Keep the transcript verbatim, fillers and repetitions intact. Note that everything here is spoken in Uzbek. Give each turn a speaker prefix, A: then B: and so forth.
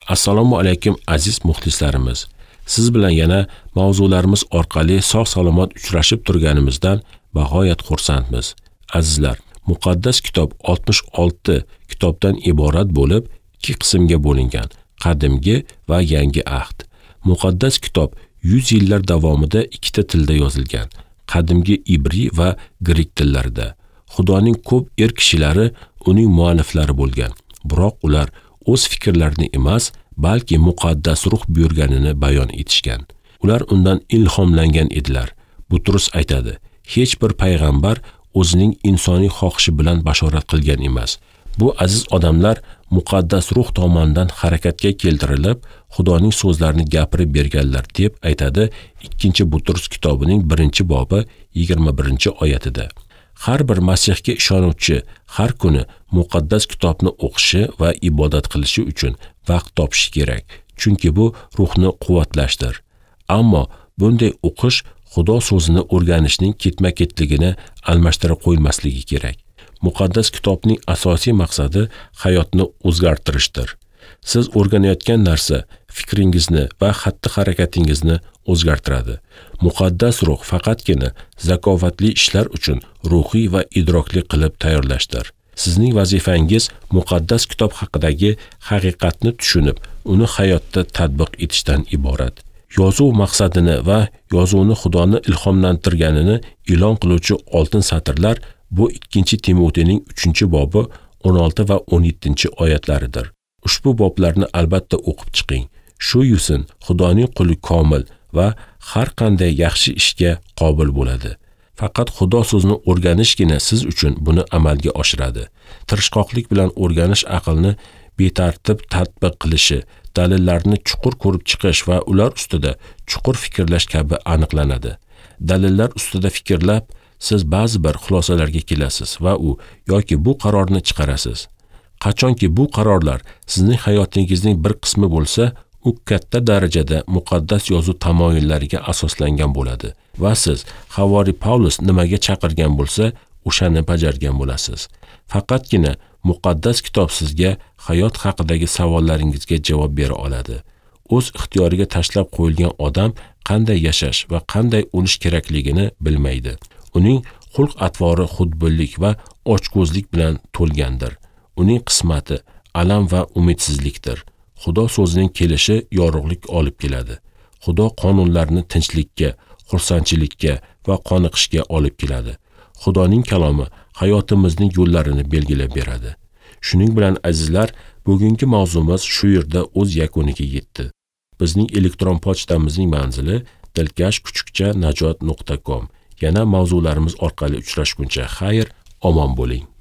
A: Assalomu alaykum aziz muxlislarimiz. Siz bilan yana mavzularimiz orqali sog'-salomat uchrashib turganimizdan bag'oyat xursandmiz. Azizlar, muqaddas kitob oltmish olti kitobdan iborat bo'lib, ikki qismga bo'lingan: Qadimgi va Yangi ahd. Muqaddas kitob yuz yillar davomida ikkita tilda yozilgan: qadimgi ibriy va grek tillarida. Xudoning ko'p er kishilari uning mualliflari bo'lgan. Biroq ular o'z fikrlarini emas, balki muqaddas ruh buyurganini bayon etishgan. Ular undan ilhomlangan edilar. Butrus aytadi: hech bir payg'ambar o'zining insoniy xohishi bilan bashorat qilgan emas. Bu aziz odamlar muqaddas ruh tomonidan harakatga keltirilib, Xudoning so'zlarini gapirib berganlar deb aytadi ikkinchi Butrus kitobining birinchi bobi yigirma birinchi oyatida. Har bir Masihga ishonuvchi har kuni muqaddas kitobni o'qishi va ibodat qilishi uchun vaqt topishi kerak, chunki bu ruhni quvvatlashdir. Ammo bunday o'qish Xudo so'zini o'rganishning ketma-ketligini almashtira qo'ymasligi kerak. Muqaddas kitobning asosiy maqsadi hayotni o'zgartirishdir. Siz o'rganayotgan narsa fikringizni va xatti-harakatingizni o'zgartiradi. Muqaddas ruh faqatgina zakovatli ishlar uchun ruhiy va idrokli qilib tayyorlashdir. Sizning vazifangiz muqaddas kitob haqidagi haqiqatni tushunib, uni hayotda tatbiq etishdan iborat. Yozuv maqsadini va yozuvni Xudoni ilhomlantirganini e'lon qiluvchi oltin satrlar bu ikkinchi Timoteyning uchinchi bobi o'n olti va o'n yettinchi oyatlaridir. Ushbu boblarni albatta o'qib chiqing. Shu yusin Xudoning quli komil va har qanday yaxshi ishga qobil bo'ladi. Faqat Xudo so'zini o'rganishgina siz uchun buni amalga oshiradi. Tirishqoqlik bilan o'rganish aqlni betartib tatbiq qilishi, dalillarni chuqur ko'rib chiqish va ular ustida chuqur fikrlash kabi aniqlanadi. Dalillar ustida fikrlab, siz ba'zi bir xulosalarga kelasiz va u yoki bu qarorni chiqarasiz. Qachonki bu qarorlar sizning hayotingizning bir qismi bo'lsa, u katta darajada muqaddas yozuv tamoyillariga asoslangan bo'ladi va siz Havoriy Pavlus nimaga chaqirgan bo'lsa, o'shani bajargan bo'lasiz. Faqatgina muqaddas kitob sizga hayot haqidagi savollaringizga javob bera oladi. O'z ixtiyoriga tashlab qo'yilgan odam qanday yashash va qanday o'lish kerakligini bilmaydi. Uning xulq-atvori xudbinlik va ochko'zlik bilan to'lgandir. Uning qismati alam va umidsizlikdir. Xudo so'zining kelishi yorug'lik olib keladi. Xudo qonunlarini tinchlikka, xursandchilikka va qoniqishga olib keladi. Xudoning kalomi hayotimizning yo'llarini belgilab beradi. Shuning bilan azizlar, bugungi mavzumiz shu yerda o'z yakuniga yetdi. Bizning elektron pochtamizning manzili dilkash kuchukcha najot nuqta com. Yana mavzularimiz orqali uchrashguncha xayr, omon bo'ling.